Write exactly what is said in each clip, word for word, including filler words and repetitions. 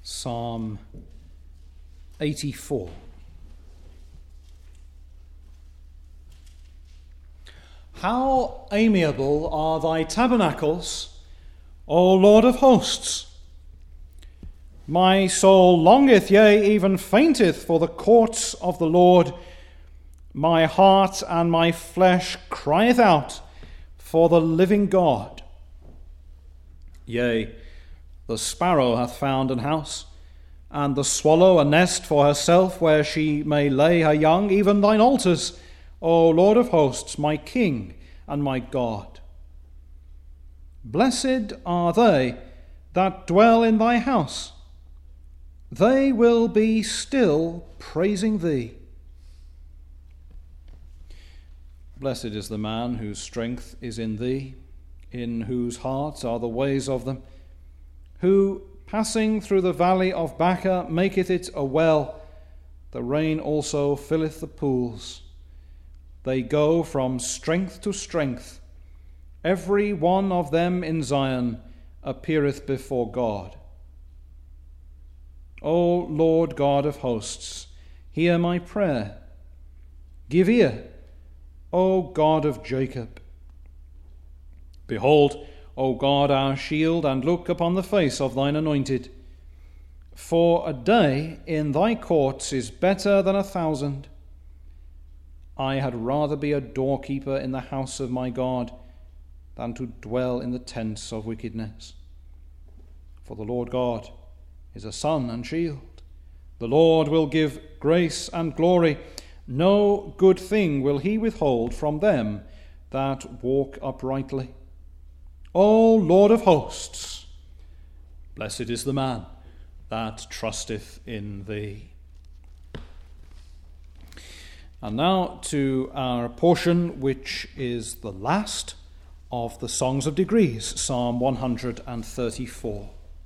Psalm eighty-four. How amiable are thy tabernacles, O Lord of hosts! My soul longeth, yea, even fainteth for the courts of the Lord. My heart and my flesh crieth out for the living God. Yea, the sparrow hath found an house, and the swallow a nest for herself, where she may lay her young, even thine altars, O Lord of hosts, my King and my God. Blessed are they that dwell in thy house. They will be still praising thee. Blessed is the man whose strength is in thee, in whose heart are the ways of them, who, passing through the valley of Baca, maketh it a well. The rain also filleth the pools. They go from strength to strength. Every one of them in Zion appeareth before God. O Lord God of hosts, hear my prayer. Give ear, O God of Jacob. Behold, O God, our shield, and look upon the face of thine anointed. For a day in thy courts is better than a thousand. I had rather be a doorkeeper in the house of my God than to dwell in the tents of wickedness. For the Lord God is a sun and shield. The Lord will give grace and glory. No good thing will he withhold from them that walk uprightly. O Lord of hosts, blessed is the man that trusteth in thee. And now to our portion, which is the last of the Songs of Degrees, Psalm one hundred thirty-four.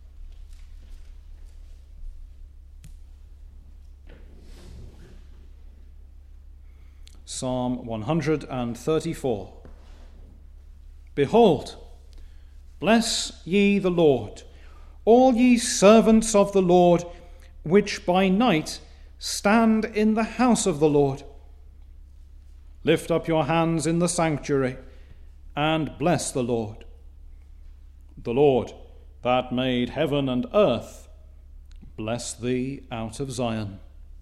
Psalm one hundred thirty-four. Behold, bless ye the Lord, all ye servants of the Lord, which by night stand in the house of the Lord. Lift up your hands in the sanctuary, and bless the Lord. The Lord that made heaven and earth, bless thee out of Zion.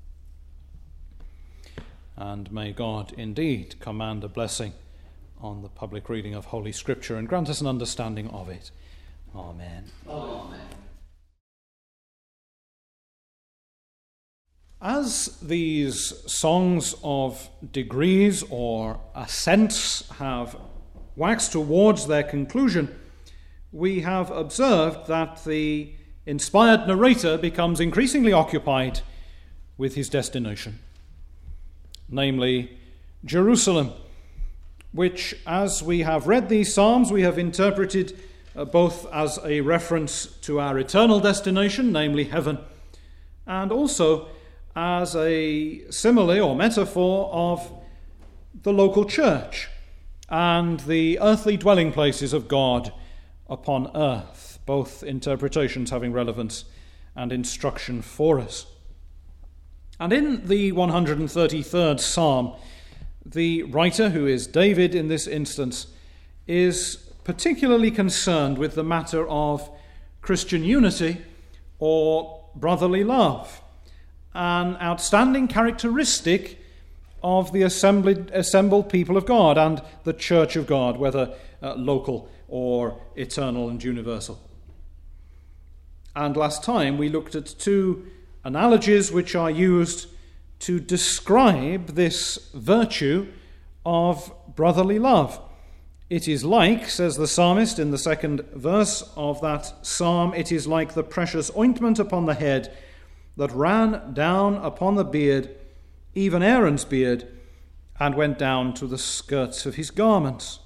And may God indeed command a blessing on the public reading of Holy Scripture and grant us an understanding of it. Amen. Amen. As these songs of degrees or ascents have waxed towards their conclusion, we have observed that the inspired narrator becomes increasingly occupied with his destination, namely Jerusalem, which, as we have read these psalms, we have interpreted uh, both as a reference to our eternal destination, namely heaven, and also as a simile or metaphor of the local church and the earthly dwelling places of God upon earth, both interpretations having relevance and instruction for us. And in the one hundred thirty-third Psalm, the writer, who is David in this instance, is particularly concerned with the matter of Christian unity or brotherly love, an outstanding characteristic of the assembled, assembled people of God and the church of God, whether uh, local or eternal and universal. And last time we looked at two analogies which are used to describe this virtue of brotherly love. It is like, says the psalmist in the second verse of that psalm, it is like the precious ointment upon the head that ran down upon the beard, even Aaron's beard, and went down to the skirts of his garments.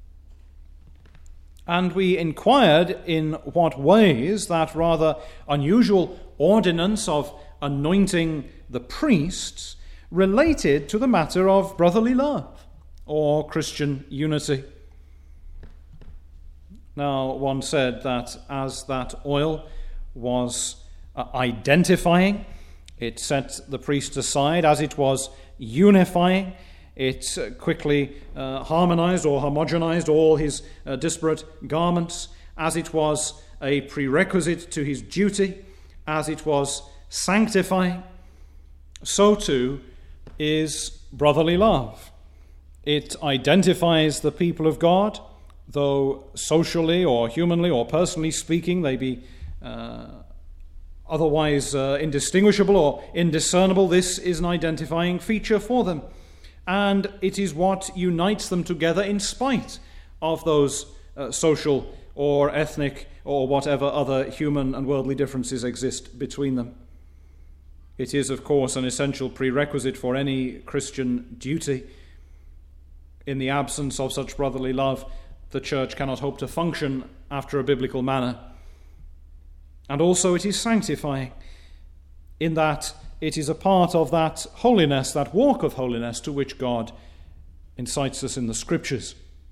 And we inquired in what ways that rather unusual ordinance of anointing the priests related to the matter of brotherly love or Christian unity. Now, one said that as that oil was uh, identifying. It set the priest aside as it was unifying. It uh, quickly uh, harmonized or homogenized all his uh, disparate garments, as it was a prerequisite to his duty, as it was sanctifying. So too is brotherly love. It identifies the people of God, though socially or humanly or personally speaking they be uh, otherwise uh, indistinguishable or indiscernible. This is an identifying feature for them. And it is what unites them together in spite of those uh, social or ethnic or whatever other human and worldly differences exist between them. It is, of course, an essential prerequisite for any Christian duty. In the absence of such brotherly love, the church cannot hope to function after a biblical manner. And also it is sanctifying, in that it is a part of that holiness, that walk of holiness to which God incites us in the Scriptures.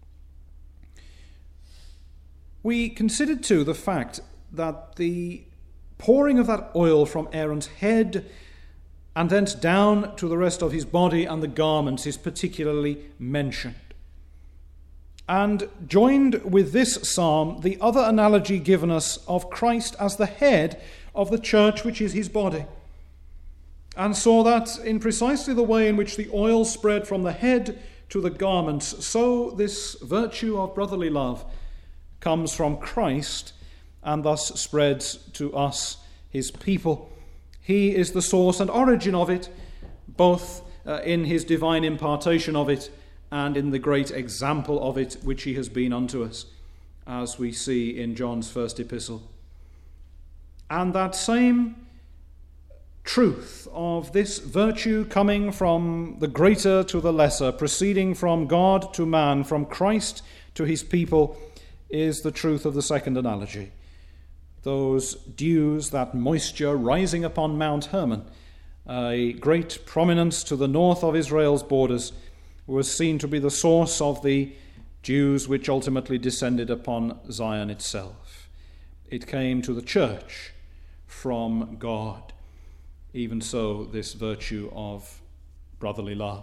We considered too the fact that the pouring of that oil from Aaron's head and thence down to the rest of his body and the garments is particularly mentioned. And joined with this psalm, the other analogy given us of Christ as the head of the church, which is his body. And saw that in precisely the way in which the oil spread from the head to the garments, so this virtue of brotherly love comes from Christ and thus spreads to us, his people. He is the source and origin of it, both uh, in his divine impartation of it and in the great example of it which he has been unto us, as we see in John's first epistle. And that same truth of this virtue coming from the greater to the lesser, proceeding from God to man, from Christ to his people, is the truth of the second analogy. Those dews, that moisture rising upon Mount Hermon, a great prominence to the north of Israel's borders, was seen to be the source of the dews which ultimately descended upon Zion itself. It came to the church from God. Even so, this virtue of brotherly love.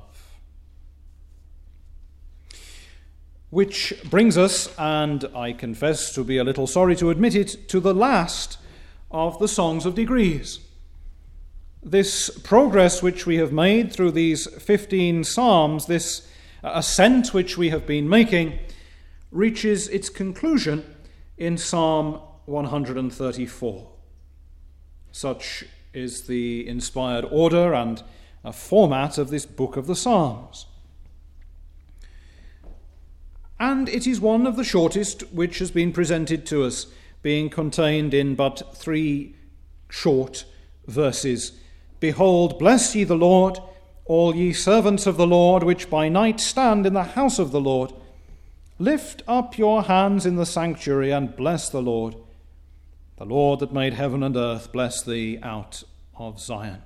Which brings us, and I confess to be a little sorry to admit it, to the last of the songs of degrees. This progress which we have made through these fifteen psalms, this ascent which we have been making, reaches its conclusion in Psalm one hundred thirty-four. Such is the inspired order and a format of this book of the Psalms. And it is one of the shortest which has been presented to us, being contained in but three short verses. Behold, bless ye the Lord, all ye servants of the Lord, which by night stand in the house of the Lord. Lift up your hands in the sanctuary, and bless the Lord. The Lord that made heaven and earth, bless thee out of Zion.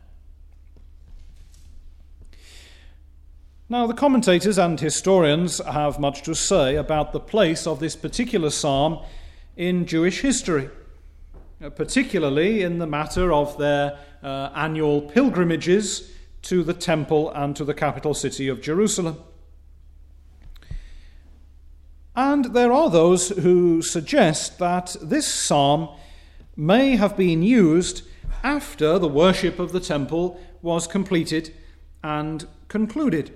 Now, the commentators and historians have much to say about the place of this particular psalm in Jewish history, particularly in the matter of their uh, annual pilgrimages to the temple and to the capital city of Jerusalem. And there are those who suggest that this psalm may have been used after the worship of the temple was completed and concluded.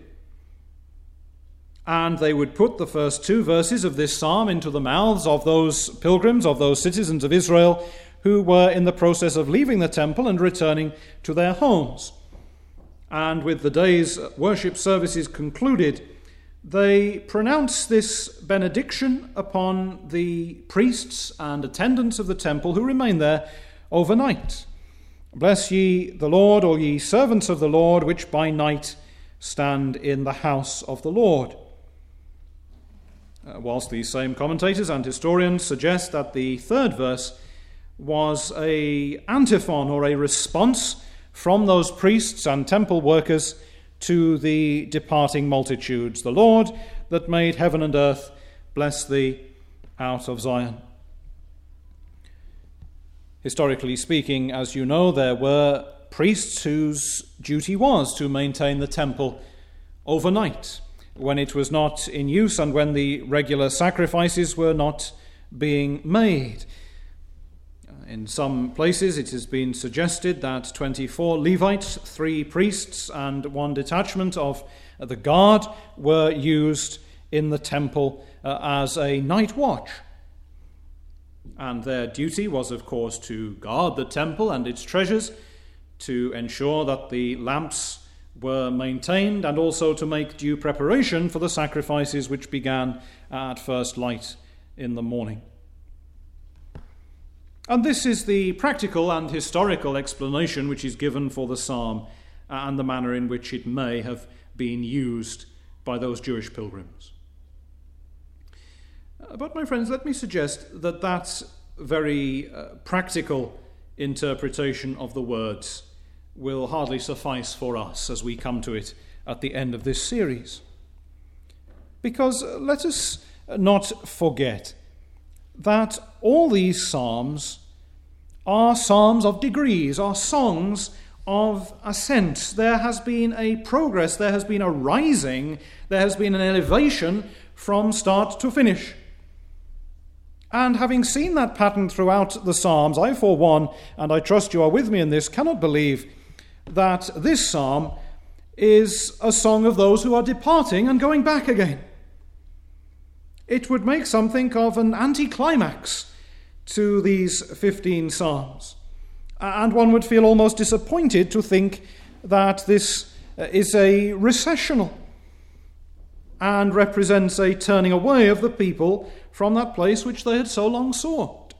And they would put the first two verses of this psalm into the mouths of those pilgrims, of those citizens of Israel who were in the process of leaving the temple and returning to their homes. And with the day's worship services concluded, they pronounce this benediction upon the priests and attendants of the temple who remain there overnight. Bless ye the Lord, all ye servants of the Lord, which by night stand in the house of the Lord. Uh, whilst these same commentators and historians suggest that the third verse was a antiphon or a response from those priests and temple workers to the departing multitudes. The Lord that made heaven and earth, bless thee out of Zion. Historically speaking, as you know, there were priests whose duty was to maintain the temple overnight, when it was not in use and when the regular sacrifices were not being made. In some places it has been suggested that twenty-four Levites, three priests and one detachment of the guard were used in the temple uh, as a night watch. And their duty was, of course, to guard the temple and its treasures, to ensure that the lamps were maintained, and also to make due preparation for the sacrifices which began at first light in the morning. And this is the practical and historical explanation which is given for the psalm and the manner in which it may have been used by those Jewish pilgrims. But, my friends, let me suggest that that very uh, practical interpretation of the words will hardly suffice for us as we come to it at the end of this series. Because let us not forget that all these psalms are psalms of degrees, are songs of ascent. There has been a progress, there has been a rising, there has been an elevation from start to finish. And having seen that pattern throughout the Psalms, I, for one, and I trust you are with me in this, cannot believe that this psalm is a song of those who are departing and going back again. It would make something of an anticlimax to these fifteen psalms. And one would feel almost disappointed to think that this is a recessional and represents a turning away of the people from that place which they had so long sought.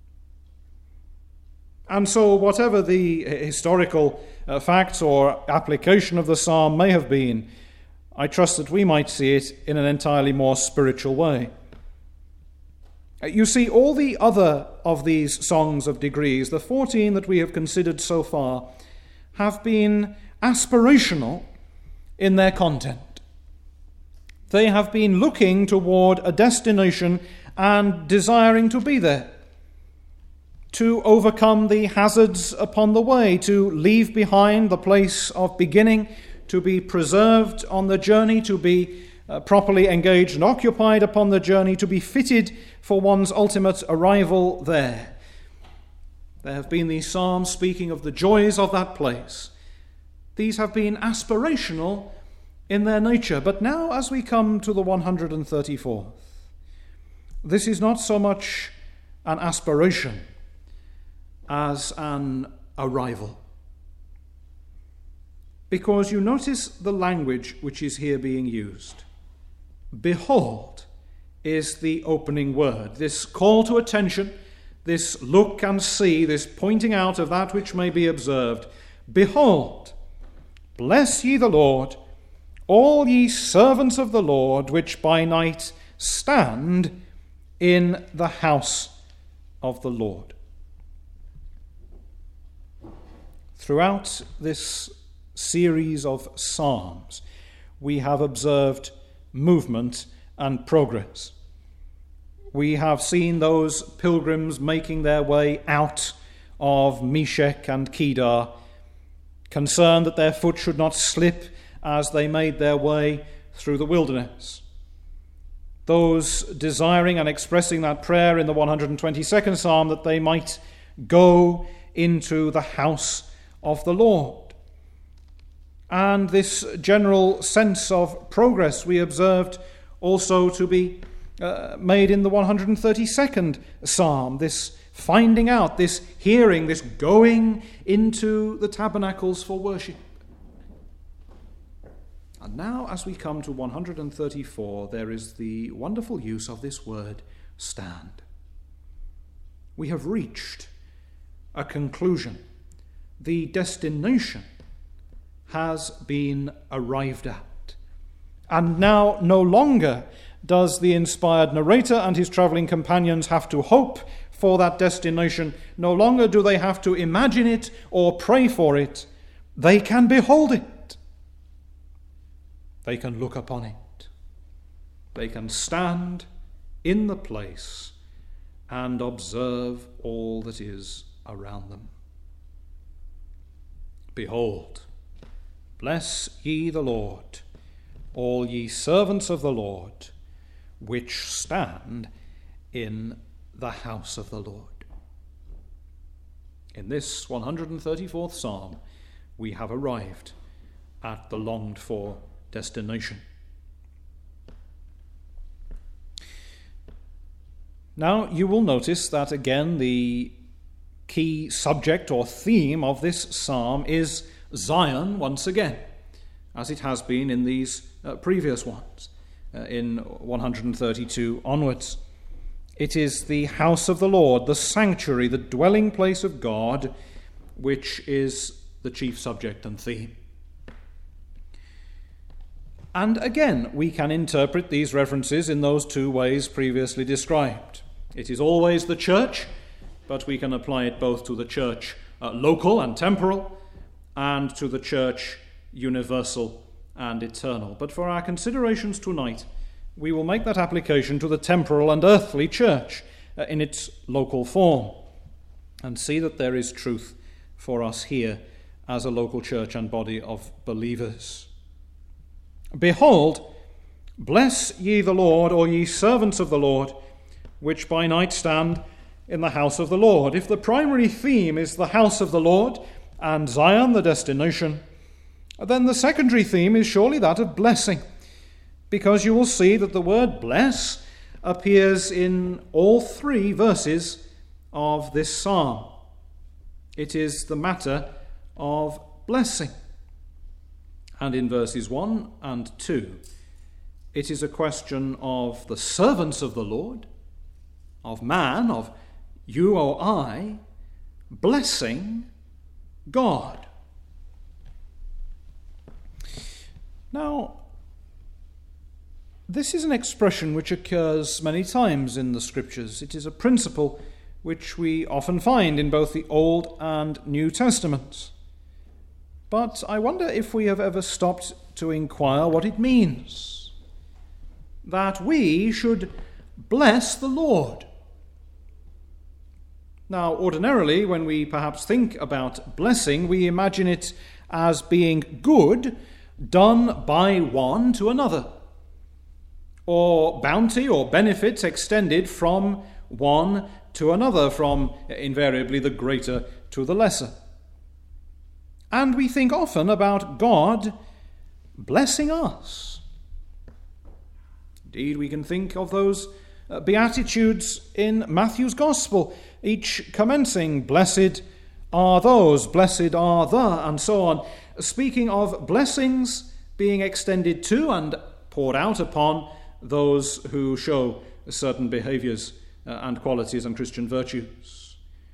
And so whatever the historical uh, facts or application of the psalm may have been, I trust that we might see it in an entirely more spiritual way. You see, all the other of these songs of degrees, the fourteen that we have considered so far, have been aspirational in their content. They have been looking toward a destination and desiring to be there, to overcome the hazards upon the way, to leave behind the place of beginning, to be preserved on the journey, to be uh, properly engaged and occupied upon the journey, to be fitted for one's ultimate arrival there. There have been these psalms speaking of the joys of that place. These have been aspirational in their nature. But now, as we come to the one hundred thirty-fourth, this is not so much an aspiration as an arrival. Because you notice the language which is here being used. Behold is the opening word. This call to attention, this look and see, this pointing out of that which may be observed. Behold, bless ye the Lord, all ye servants of the Lord, which by night stand in the house of the Lord. Throughout this series of psalms, we have observed movement and progress. We have seen those pilgrims making their way out of Meshech and Kedar, concerned that their foot should not slip as they made their way through the wilderness. Those desiring and expressing that prayer in the one hundred twenty-second Psalm that they might go into the house of the Lord. And this general sense of progress we observed also to be uh, made in the one hundred thirty-second Psalm, this finding out, this hearing, this going into the tabernacles for worship. And now, as we come to one hundred thirty-four, there is the wonderful use of this word, stand. We have reached a conclusion. The destination has been arrived at. And now no longer does the inspired narrator and his travelling companions have to hope for that destination. No longer do they have to imagine it or pray for it. They can behold it. They can look upon it. They can stand in the place and observe all that is around them. Behold, bless ye the Lord, all ye servants of the Lord, which stand in the house of the Lord. In this one hundred thirty-fourth Psalm, we have arrived at the longed-for destination. Now, you will notice that again the key subject or theme of this psalm is Zion once again, as it has been in these uh, previous ones, uh, in one hundred thirty-two onwards. It is the house of the Lord, the sanctuary, the dwelling place of God, which is the chief subject and theme. And again, we can interpret these references in those two ways previously described. It is always the church, but we can apply it both to the church uh, local and temporal, and to the church universal and eternal. But for our considerations tonight, we will make that application to the temporal and earthly church uh, in its local form, and see that there is truth for us here as a local church and body of believers. Behold, bless ye the Lord, all ye servants of the Lord, which by night stand in the house of the Lord. If the primary theme is the house of the Lord and Zion the destination, then the secondary theme is surely that of blessing, because you will see that the word bless appears in all three verses of this psalm. It is the matter of blessing. And in verses one and two, it is a question of the servants of the Lord, of man, of you or I, blessing God. Now, this is an expression which occurs many times in the Scriptures. It is a principle which we often find in both the Old and New Testaments. But I wonder if we have ever stopped to inquire what it means. That we should bless the Lord. Now, ordinarily, when we perhaps think about blessing, we imagine it as being good done by one to another, or bounty or benefits extended from one to another, from invariably the greater to the lesser. And we think often about God blessing us. Indeed, we can think of those uh, Beatitudes in Matthew's Gospel, each commencing, blessed are those, blessed are the, and so on, speaking of blessings being extended to and poured out upon those who show certain behaviors uh, and qualities and Christian virtues.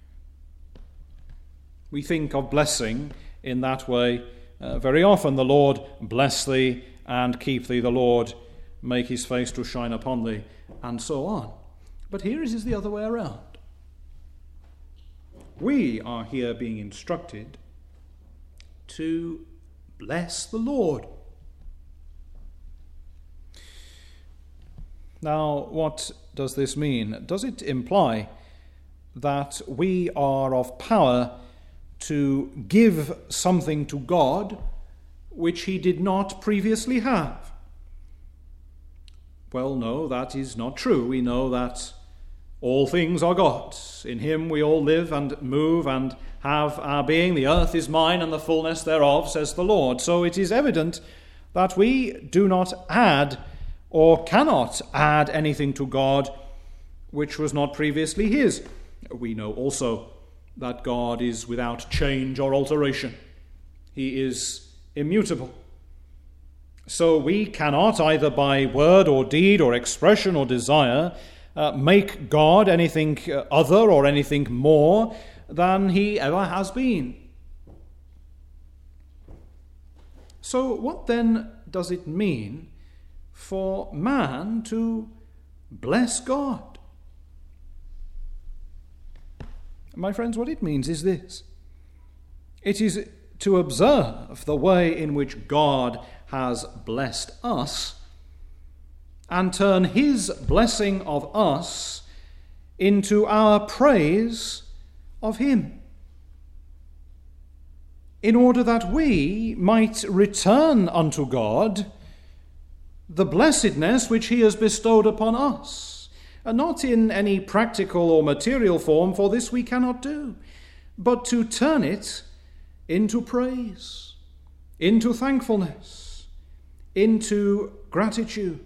We think of blessing in that way uh, very often. The Lord bless thee and keep thee, the Lord make his face to shine upon thee, and so on. But here it is the other way around. We are here being instructed to bless the Lord. Now, what does this mean? Does it imply that we are of power to give something to God which he did not previously have? Well, no, that is not true. We know that all things are God's. In him we all live and move and have our being. The earth is mine and the fullness thereof, says the Lord. So it is evident that we do not add or cannot add anything to God which was not previously his. We know also that God is without change or alteration. He is immutable. So we cannot, either by word or deed or expression or desire, uh, make God anything other or anything more than he ever has been. So what then does it mean for man to bless God? My friends, what it means is this. It is to observe the way in which God has blessed us and turn his blessing of us into our praise of him. in order that we might return unto God the blessedness which he has bestowed upon us, and not in any practical or material form, for this we cannot do, but to turn it into praise, into thankfulness, into gratitude.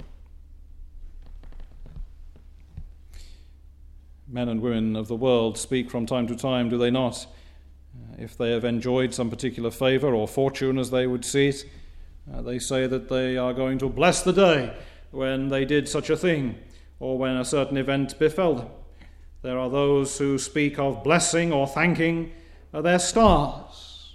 Men and women of the world speak from time to time, do they not? If they have enjoyed some particular favour or fortune, as they would see it, uh, they say that they are going to bless the day when they did such a thing, or when a certain event befell them. There are those who speak of blessing or thanking uh, their stars.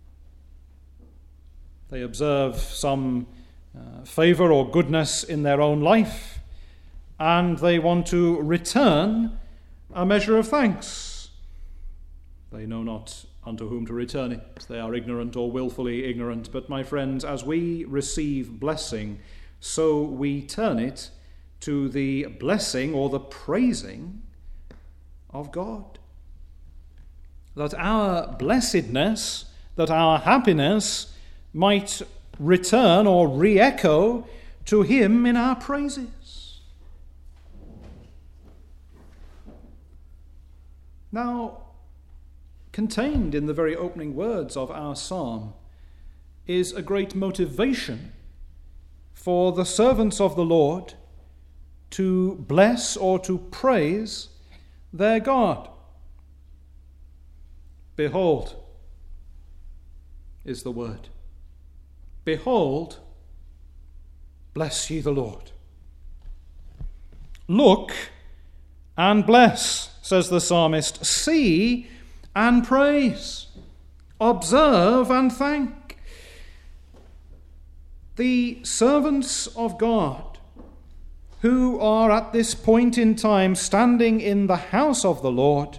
They observe some uh, favour or goodness in their own life, and they want to return a measure of thanks. They know not unto whom to return it. They are ignorant or willfully ignorant. But my friends, as we receive blessing, so we turn it to the blessing or the praising of God. That our blessedness, that our happiness might return or re-echo to him in our praises. Now, contained in the very opening words of our psalm is a great motivation for the servants of the Lord to bless or to praise their God. Behold is the word. Behold, bless ye the Lord. Look and bless, says the psalmist. See and praise. Observe and thank. The servants of God who are at this point in time standing in the house of the Lord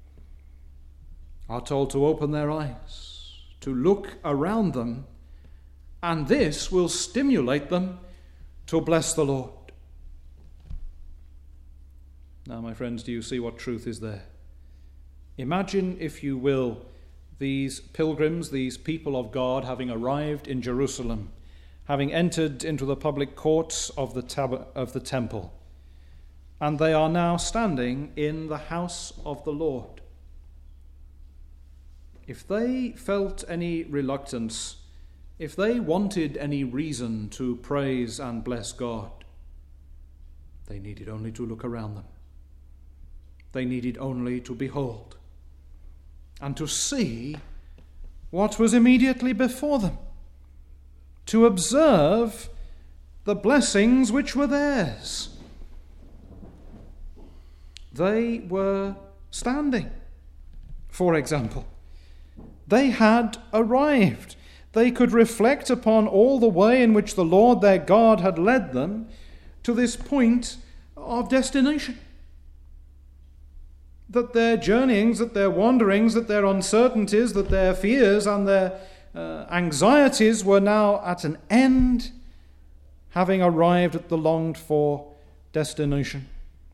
are told to open their eyes, to look around them, and this will stimulate them to bless the Lord. Now, my friends, do you see what truth is there? Imagine, if you will, these pilgrims, these people of God, having arrived in Jerusalem, having entered into the public courts of the, tab- of the temple, and they are now standing in the house of the Lord. If they felt any reluctance, if they wanted any reason to praise and bless God, they needed only to look around them. They needed only to behold and to see what was immediately before them, to observe the blessings which were theirs. They were standing, for example. They had arrived. They could reflect upon all the way in which the Lord their God had led them to this point of destination. That their journeyings, that their wanderings, that their uncertainties, that their fears and their uh, anxieties were now at an end, having arrived at the longed-for destination.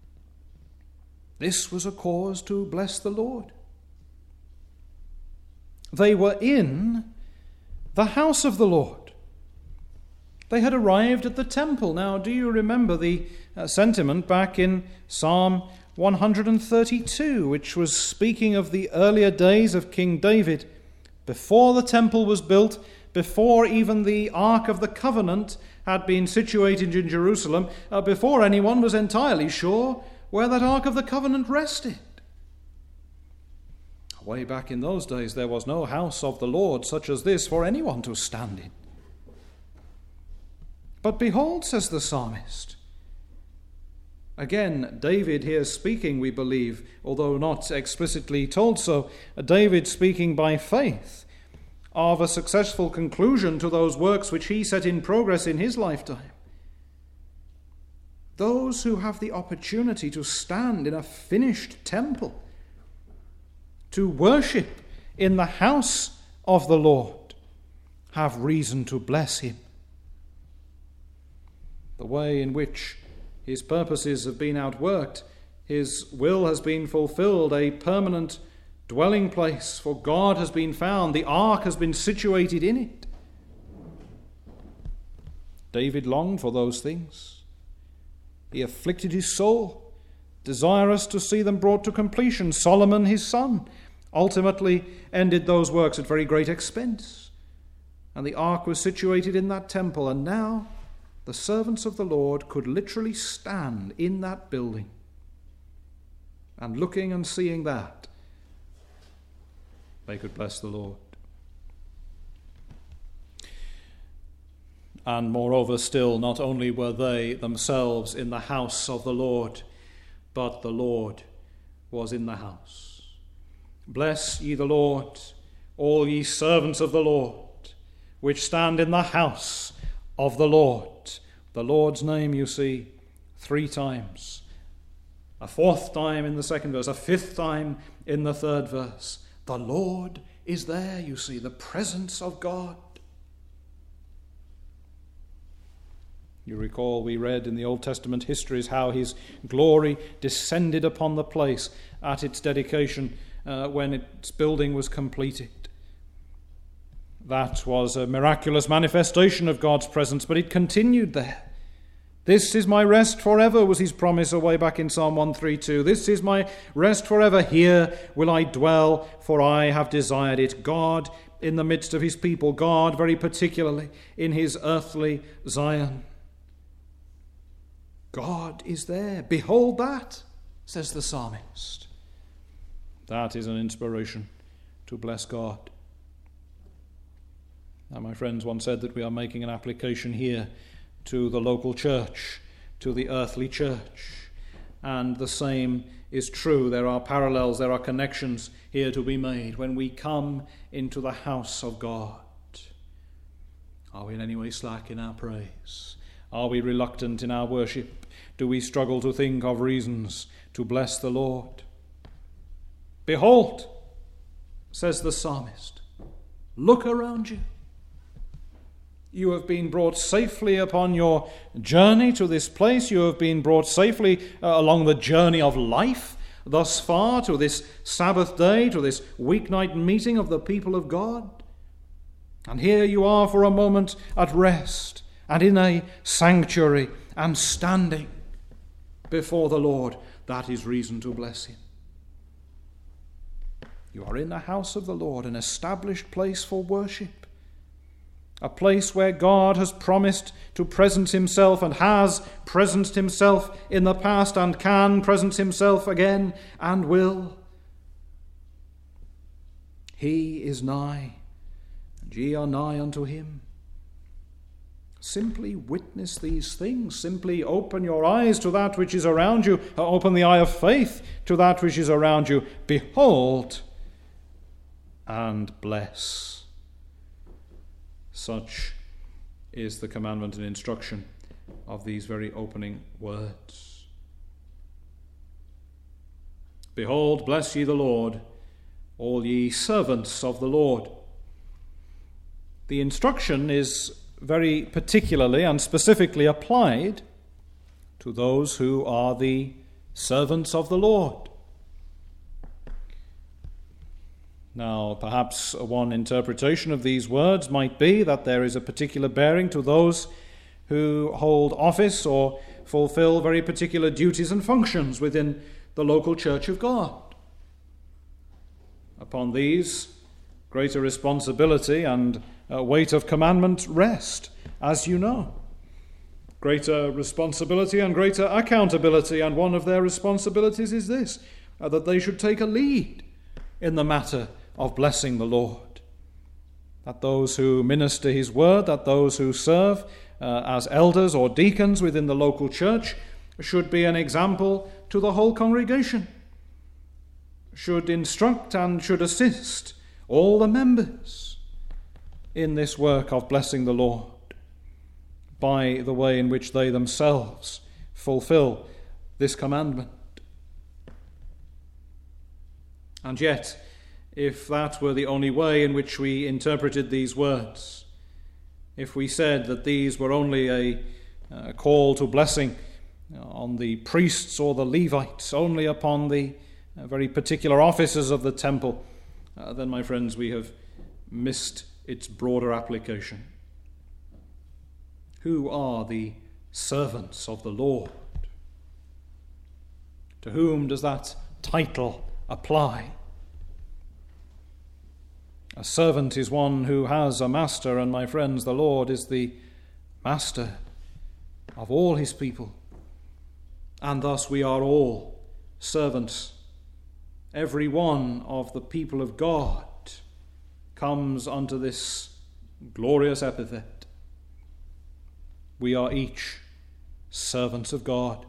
This was a cause to bless the Lord. They were in the house of the Lord. They had arrived at the temple. Now, do you remember the uh, sentiment back in Psalm one hundred thirty-two, which was speaking of the earlier days of King David, before the temple was built, before even the Ark of the Covenant had been situated in Jerusalem, uh, before anyone was entirely sure where that Ark of the Covenant rested. Way back in those days, there was no house of the Lord such as this for anyone to stand in. But behold, says the psalmist, again, David here speaking, we believe, although not explicitly told so, David speaking by faith of a successful conclusion to those works which he set in progress in his lifetime. Those who have the opportunity to stand in a finished temple, to worship in the house of the Lord, have reason to bless him. The way in which his purposes have been outworked, his will has been fulfilled, a permanent dwelling place, for God has been found. The ark has been situated in it. David longed for those things. He afflicted his soul, desirous to see them brought to completion. Solomon, his son, ultimately ended those works at very great expense. And the ark was situated in that temple, and now the servants of the Lord could literally stand in that building. And looking and seeing that, they could bless the Lord. And moreover still, not only were they themselves in the house of the Lord, but the Lord was in the house. Bless ye the Lord, all ye servants of the Lord, which stand in the house of the Lord. The Lord's name, you see, three times. A fourth time in the second verse, a fifth time in the third verse. The Lord is there, you see, the presence of God. You recall we read in the Old Testament histories how his glory descended upon the place at its dedication uh, when its building was completed. That was a miraculous manifestation of God's presence, but it continued there. This is my rest forever, was his promise away back in Psalm one thirty-two. This is my rest forever. Here will I dwell, for I have desired it. God in the midst of his people. God very particularly in his earthly Zion. God is there. Behold that, says the psalmist. That is an inspiration to bless God. Now, my friends once said that we are making an application here to the local church, to the earthly church. And the same is true. There are parallels, there are connections here to be made when we come into the house of God. Are we in any way slack in our praise? Are we reluctant in our worship? Do we struggle to think of reasons to bless the Lord? Behold, says the psalmist, look around you. You have been brought safely upon your journey to this place. You have been brought safely uh, along the journey of life thus far to this Sabbath day, to this weeknight meeting of the people of God. And here you are for a moment at rest and in a sanctuary and standing before the Lord. That is reason to bless him. You are in the house of the Lord, an established place for worship. A place where God has promised to presence himself and has presenced himself in the past and can presence himself again and will. He is nigh, and ye are nigh unto him. Simply witness these things. Simply open your eyes to that which is around you. Open the eye of faith to that which is around you. Behold and bless. Such is the commandment and instruction of these very opening words. Behold, bless ye the Lord, all ye servants of the Lord. The instruction is very particularly and specifically applied to those who are the servants of the Lord. Now, perhaps one interpretation of these words might be that there is a particular bearing to those who hold office or fulfill very particular duties and functions within the local church of God. Upon these, greater responsibility and uh, weight of commandment rest, as you know. Greater responsibility and greater accountability, and one of their responsibilities is this, uh, that they should take a lead in the matter of blessing the Lord. That those who minister his word, that those who serve uh, as elders or deacons within the local church should be an example to the whole congregation, should instruct and should assist all the members in this work of blessing the Lord by the way in which they themselves fulfill this commandment. And yet, if that were the only way in which we interpreted these words, if we said that these were only a, a call to blessing on the priests or the Levites, only upon the uh, very particular offices of the temple, uh, then, my friends, we have missed its broader application. Who are the servants of the Lord? To whom does that title apply? A servant is one who has a master, and, my friends, the Lord is the master of all his people. And thus we are all servants. Every one of the people of God comes unto this glorious epithet. We are each servants of God.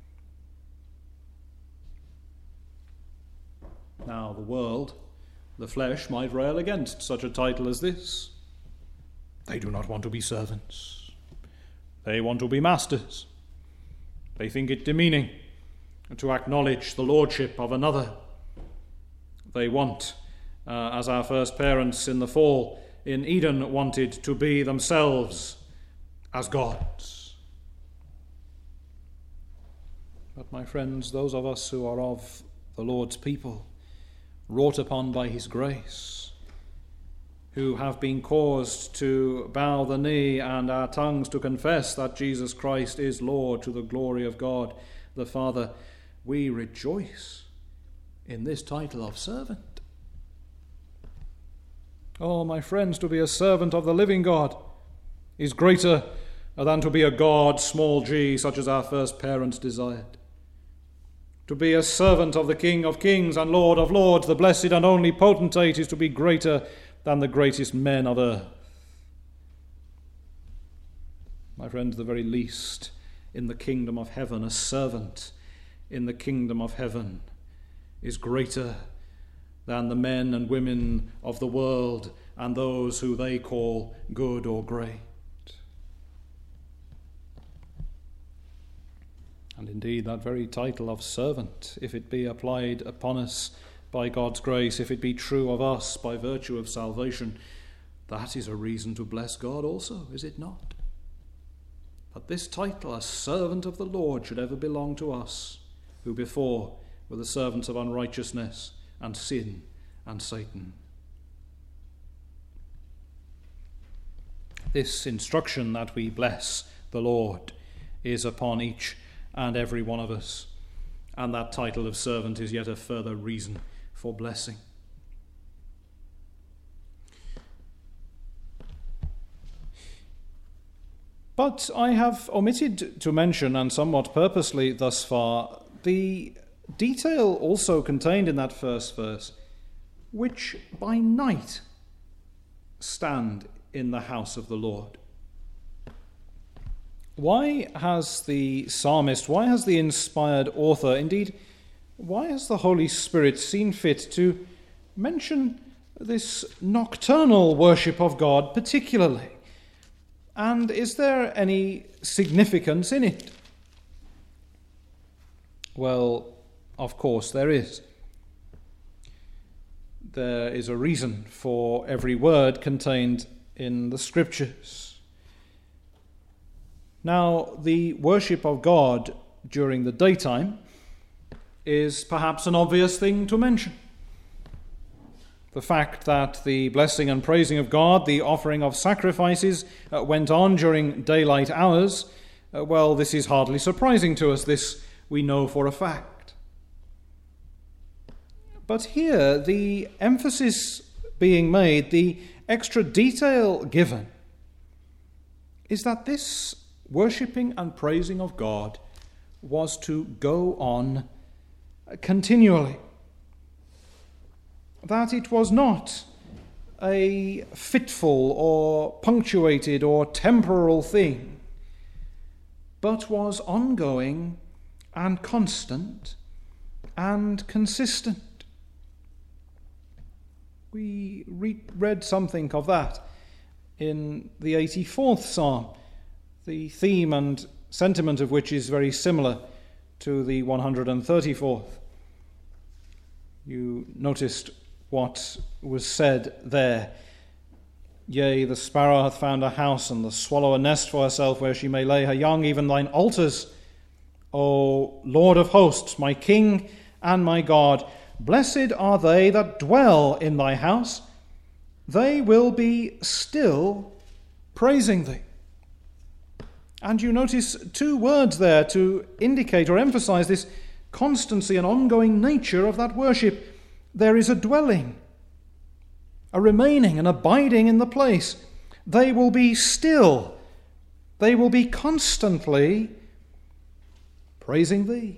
Now, the world, the flesh, might rail against such a title as this. They do not want to be servants. They want to be masters. They think it demeaning to acknowledge the lordship of another. They want, uh, as our first parents in the fall in Eden wanted, to be themselves as gods. But, my friends, those of us who are of the Lord's people, wrought upon by his grace, who have been caused to bow the knee and our tongues to confess that Jesus Christ is Lord to the glory of God the Father, we rejoice in this title of servant. Oh, my friends, to be a servant of the living God is greater than to be a God, small g, such as our first parents desired. To be a servant of the King of kings and Lord of lords, the blessed and only potentate, is to be greater than the greatest men of earth. My friends, the very least in the kingdom of heaven, a servant in the kingdom of heaven, is greater than the men and women of the world and those who they call good or great. And indeed, that very title of servant, if it be applied upon us by God's grace, if it be true of us by virtue of salvation, that is a reason to bless God also, is it not? But this title, a servant of the Lord, should ever belong to us, who before were the servants of unrighteousness and sin and Satan. This instruction that we bless the Lord is upon each and every one of us, and that title of servant is yet a further reason for blessing. But I have omitted to mention, and somewhat purposely thus far, the detail also contained in that first verse, which by night stand in the house of the Lord. Why has the psalmist, why has the inspired author, indeed, why has the Holy Spirit seen fit to mention this nocturnal worship of God particularly? And is there any significance in it? Well, of course there is. There is a reason for every word contained in the Scriptures. Now, the worship of God during the daytime is perhaps an obvious thing to mention. The fact that the blessing and praising of God, the offering of sacrifices, uh, went on during daylight hours, uh, well, this is hardly surprising to us. This we know for a fact. But here, the emphasis being made, the extra detail given, is that this worshipping and praising of God was to go on continually. That it was not a fitful or punctuated or temporal thing, but was ongoing and constant and consistent. We re- read something of that in the eighty-fourth Psalm, the theme and sentiment of which is very similar to the one hundred thirty-fourth. You noticed what was said there. Yea, the sparrow hath found a house, and the swallow a nest for herself, where she may lay her young, even thine altars, O Lord of hosts, my King and my God, Blessed are they that dwell in thy house. They will be still praising thee. And you notice two words there to indicate or emphasize this constancy and ongoing nature of that worship. There is a dwelling, a remaining and abiding in the place. They will be still. They will be constantly praising thee.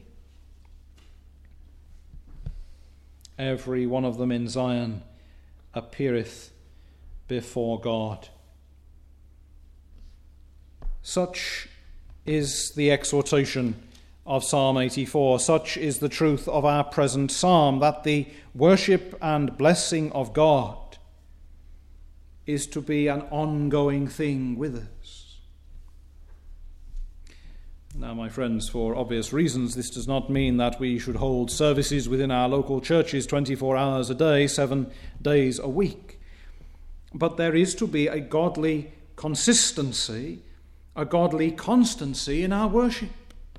Every one of them in Zion appeareth before God. Such is the exhortation of Psalm eighty-four. Such is the truth of our present psalm, that the worship and blessing of God is to be an ongoing thing with us. Now, my friends, for obvious reasons, this does not mean that we should hold services within our local churches twenty-four hours a day, seven days a week. But there is to be a godly consistency, a godly constancy in our worship.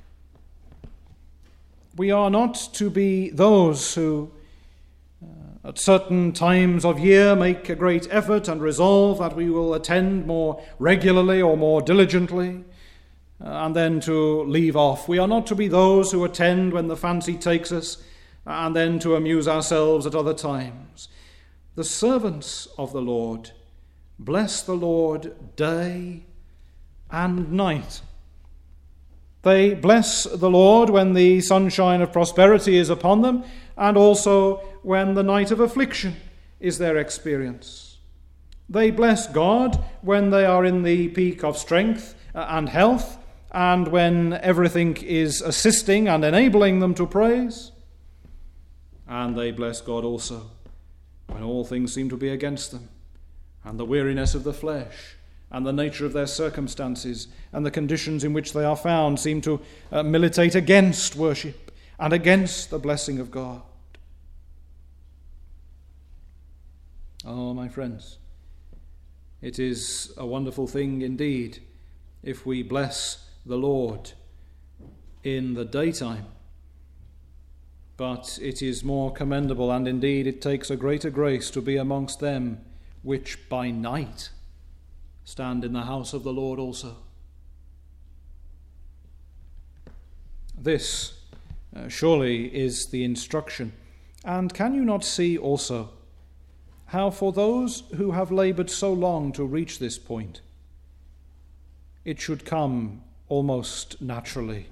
We are not to be those who uh, at certain times of year make a great effort and resolve that we will attend more regularly or more diligently, uh, and then to leave off. We are not to be those who attend when the fancy takes us, and then to amuse ourselves at other times. The servants of the Lord bless the Lord day and night. They bless the Lord when the sunshine of prosperity is upon them, and also when the night of affliction is their experience. They bless God when they are in the peak of strength and health, and when everything is assisting and enabling them to praise. And they bless God also when all things seem to be against them, and the weariness of the flesh and the nature of their circumstances and the conditions in which they are found seem to uh, militate against worship and against the blessing of God. Oh, my friends, it is a wonderful thing indeed if we bless the Lord in the daytime, but it is more commendable, and indeed it takes a greater grace to be amongst them which by night stand in the house of the Lord also. This uh, surely is the instruction. And can you not see also how for those who have laboured so long to reach this point, it should come almost naturally?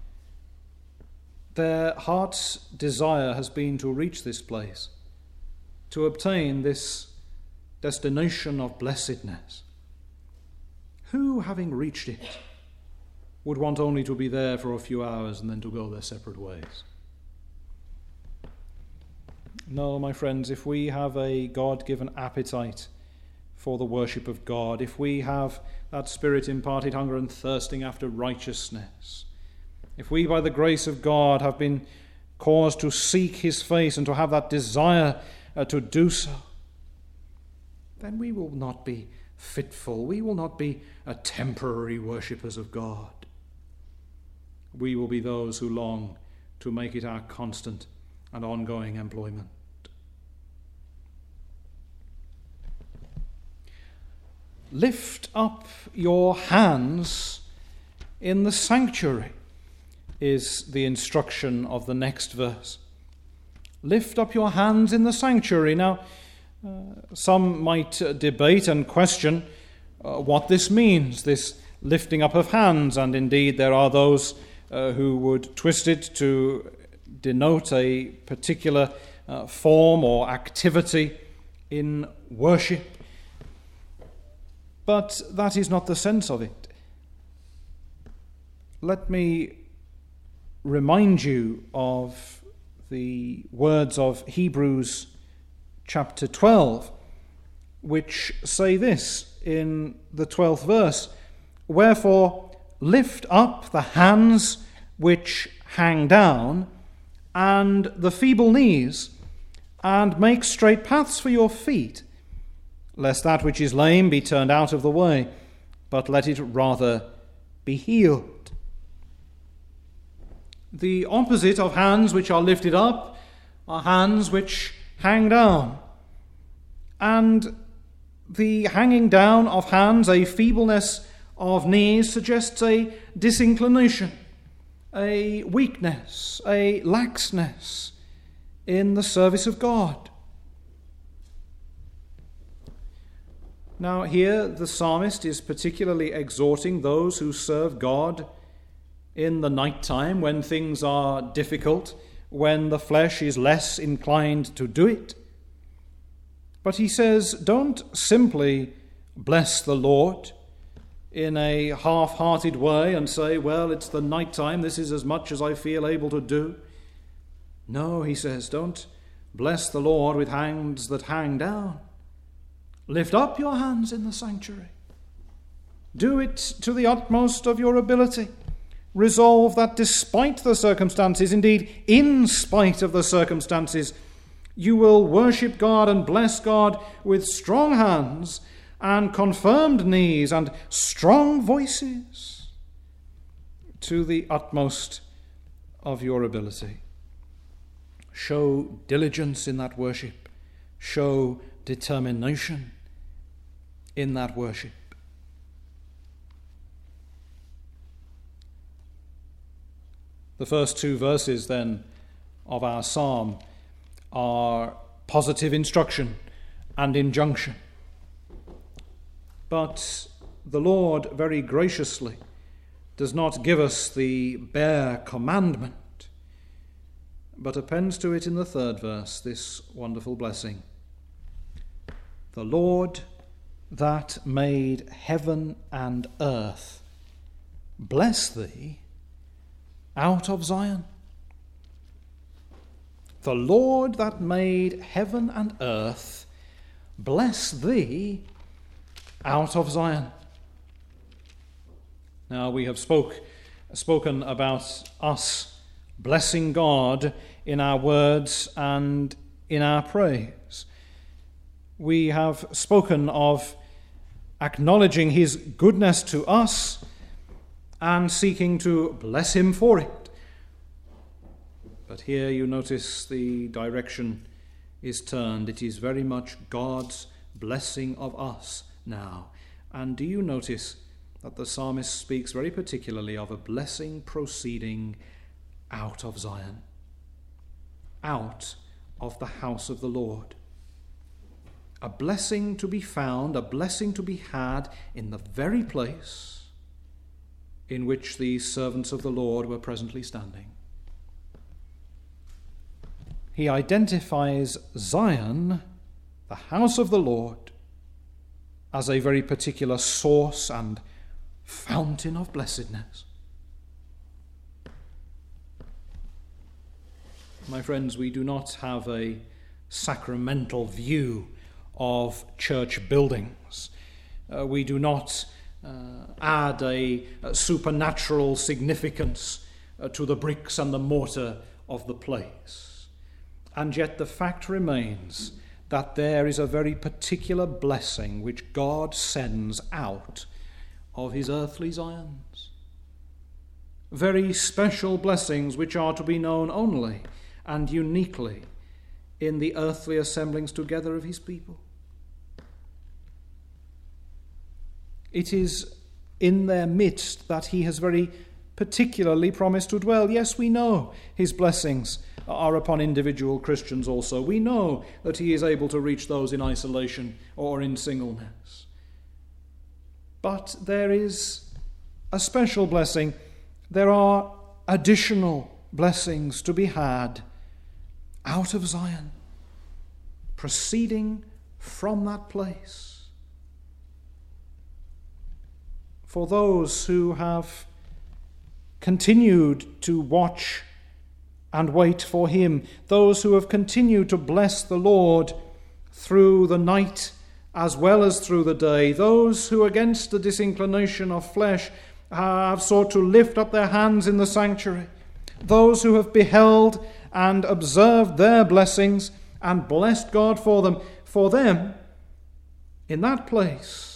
Their heart's desire has been to reach this place, to obtain this destination of blessedness. Who, having reached it, would want only to be there for a few hours and then to go their separate ways? No, my friends, if we have a God-given appetite for the worship of God, if we have that spirit-imparted hunger and thirsting after righteousness, if we, by the grace of God, have been caused to seek his face and to have that desire uh, to do so, then we will not be fitful. We will not be a temporary worshippers of God. We will be those who long to make it our constant and ongoing employment. Lift up your hands in the sanctuary is the instruction of the next verse. Lift up your hands in the sanctuary. Now, Uh, some might uh, debate and question uh, what this means, this lifting up of hands, and indeed there are those uh, who would twist it to denote a particular uh, form or activity in worship. But that is not the sense of it. Let me remind you of the words of Hebrews chapter twelve, which say this in the twelfth verse: "Wherefore lift up the hands which hang down, and the feeble knees, and make straight paths for your feet, lest that which is lame be turned out of the way, but let it rather be healed." The opposite of hands which are lifted up are hands which hang down. And the hanging down of hands, a feebleness of knees, suggests a disinclination, a weakness, a laxness in the service of God. Now here the psalmist is particularly exhorting those who serve God in the night time, when things are difficult, when the flesh is less inclined to do it. But he says, don't simply bless the Lord in a half-hearted way and say, well, it's the night time, this is as much as I feel able to do. No, he says, don't bless the Lord with hands that hang down. Lift up your hands in the sanctuary. Do it to the utmost of your ability. Resolve that despite the circumstances, indeed in spite of the circumstances, you will worship God and bless God with strong hands and confirmed knees and strong voices to the utmost of your ability. Show diligence in that worship. Show determination in that worship. The first two verses, then, of our psalm are positive instruction and injunction. But the Lord very graciously does not give us the bare commandment, but appends to it in the third verse this wonderful blessing. The Lord that made heaven and earth bless thee out of Zion. The Lord that made heaven and earth bless thee out of Zion. Now we have spoke, spoken about us blessing God in our words and in our praise. We have spoken of acknowledging his goodness to us and seeking to bless him for it. But here you notice the direction is turned. It is very much God's blessing of us now. And do you notice that the psalmist speaks very particularly of a blessing proceeding out of Zion, out of the house of the Lord? A blessing to be found, a blessing to be had in the very place in which these servants of the Lord were presently standing. He identifies Zion, the house of the Lord, as a very particular source and fountain of blessedness. My friends, we do not have a sacramental view of church buildings. Uh, we do not uh, add a, a supernatural significance uh, to the bricks and the mortar of the place. And yet the fact remains that there is a very particular blessing which God sends out of his earthly Zions. Very special blessings which are to be known only and uniquely in the earthly assemblings together of his people. It is in their midst that he has very particularly promised to dwell. Yes, we know his blessings are upon individual Christians also. We know that he is able to reach those in isolation or in singleness. But there is a special blessing. There are additional blessings to be had out of Zion, proceeding from that place. For those who have continued to watch and wait for him, those who have continued to bless the Lord through the night as well as through the day, those who against the disinclination of flesh have sought to lift up their hands in the sanctuary, those who have beheld and observed their blessings and blessed God for them, for them, in that place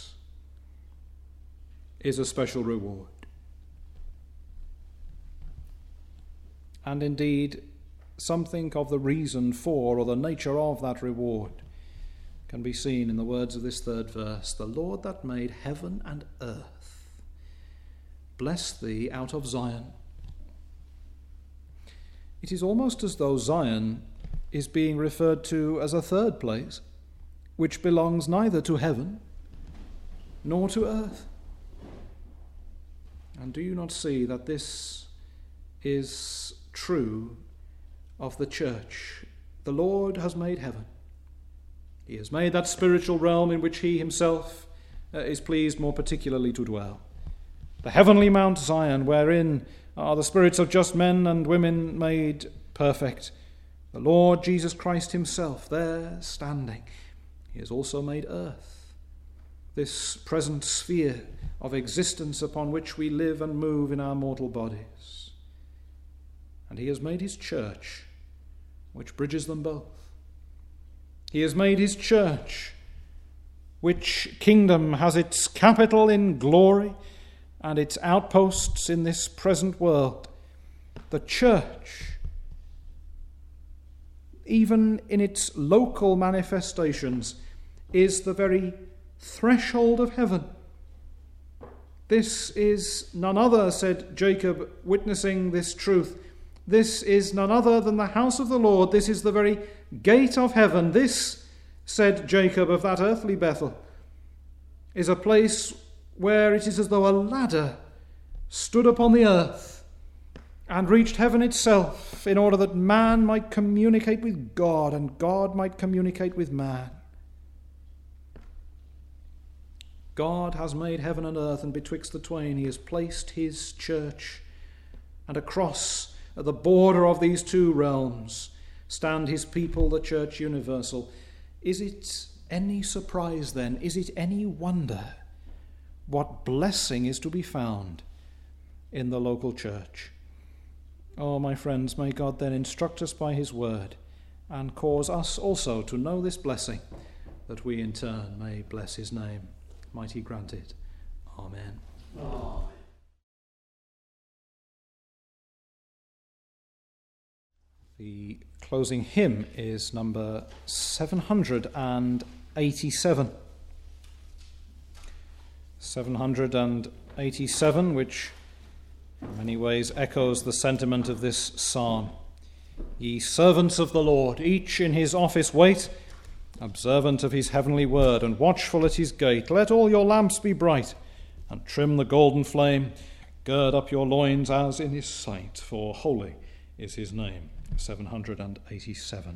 is a special reward. And indeed, something of the reason for or the nature of that reward can be seen in the words of this third verse. The Lord that made heaven and earth, bless thee out of Zion. It is almost as though Zion is being referred to as a third place, which belongs neither to heaven nor to earth. And do you not see that this is true of the church? The Lord has made heaven. He has made that spiritual realm in which he himself uh, is pleased more particularly to dwell. The heavenly Mount Zion, wherein are the spirits of just men and women made perfect. The Lord Jesus Christ himself there standing. He has also made earth, this present sphere of existence upon which we live and move in our mortal bodies. And he has made his church, which bridges them both. He has made his church, which kingdom has its capital in glory and its outposts in this present world. The church, even in its local manifestations, is the very threshold of heaven. This is none other, said Jacob, witnessing this truth. This is none other than the house of the Lord. This is the very gate of heaven. This, said Jacob of that earthly Bethel, is a place where it is as though a ladder stood upon the earth and reached heaven itself, in order that man might communicate with God and God might communicate with man. God has made heaven and earth, and betwixt the twain he has placed his church. And across at the border of these two realms stand his people, the church universal. Is it any surprise then, is it any wonder what blessing is to be found in the local church? Oh, my friends, may God then instruct us by his word and cause us also to know this blessing, that we in turn may bless his name. Might he grant it. Amen. Amen. The closing hymn is number seven hundred eighty-seven. seven hundred eighty-seven, which in many ways echoes the sentiment of this psalm. Ye servants of the Lord, each in his office wait, observant of his heavenly word, and watchful at his gate. Let all your lamps be bright, and trim the golden flame. Gird up your loins as in his sight, for holy is his name. seven hundred eighty-seven.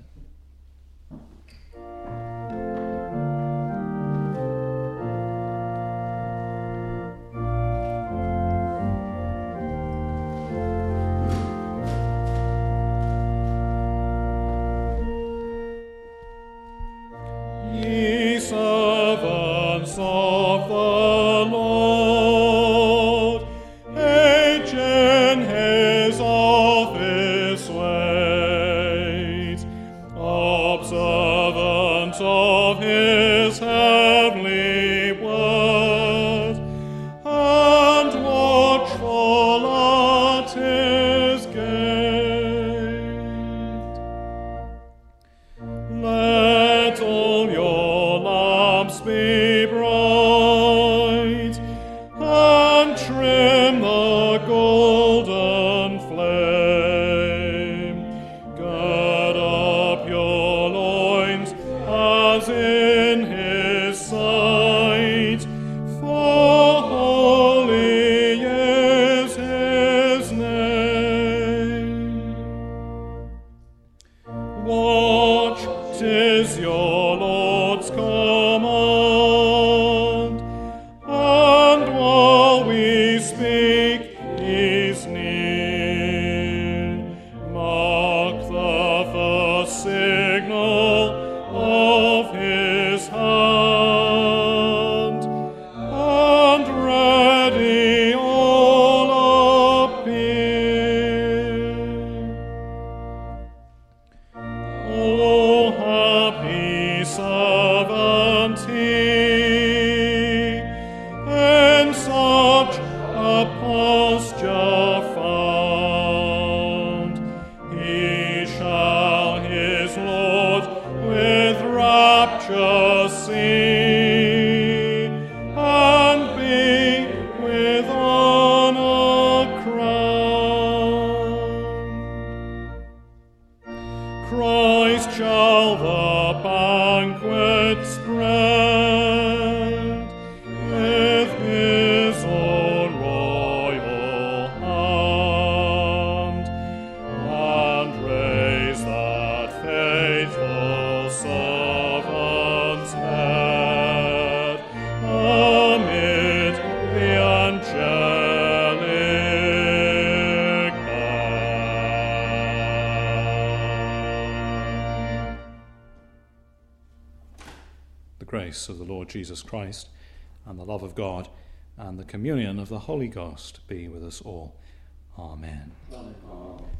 Ye servants of the Lord, each in his office wait, observant of his heavenly word, and watchful at his gate. Let all your lamps be bright, and trim the golden flame. Gird up your loins as in his sight, for holy is his name. Watch, 'tis your Lord's command, and while we speak, he's near. Mark the first signal of his hand, and ready all appear. Oh, happy servant he, in such a posture found. He shall faithful servants met amid the angelic band. The grace of the Lord Jesus Christ, and the love of God, and the communion of the Holy Ghost be with us all. Amen. Amen.